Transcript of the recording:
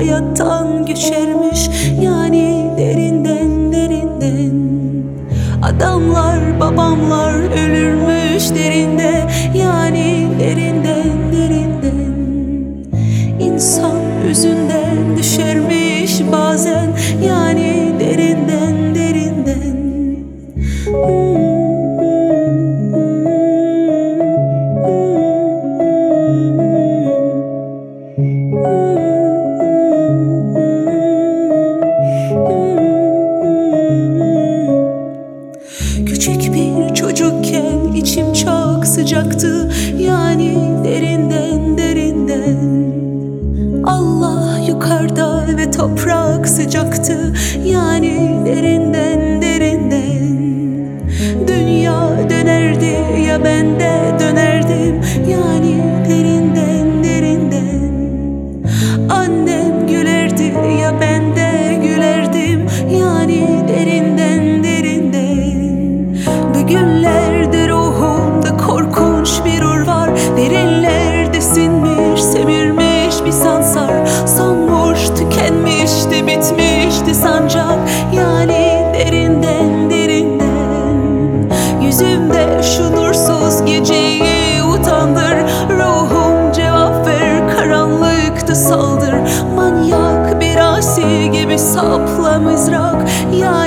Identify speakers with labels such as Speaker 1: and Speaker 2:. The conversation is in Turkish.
Speaker 1: hayattan göçermiş, yani derinden derinden. Adamlar babamlar ölürmüş derinde, yani derinden derinden. İnsan yüzünden düşermiş bazen, yani derinden derinden. Küçük bir çocukken içim çok sıcaktı, yani derinden derinden. Allah yukarıda ve toprak sıcaktı, yani derinden derinden. Dünya dönerdi ya ben de dönerdim, yani derinden derinden. Annem gülerdi ya ben de gülerdim, yani derinden derinden. Bugünlerde ruhumda korkunç bir ur var, derinlerde sinmiş semirmiş bir sansar. Sonmuş tükenmişti bitmişti sancak, yani derinden derinden. Yüzümde şu nursuz geceyi utandır, ruhum cevap ver karanlıkta saldır. Manyak bir asi gibi sapla mızrak, yani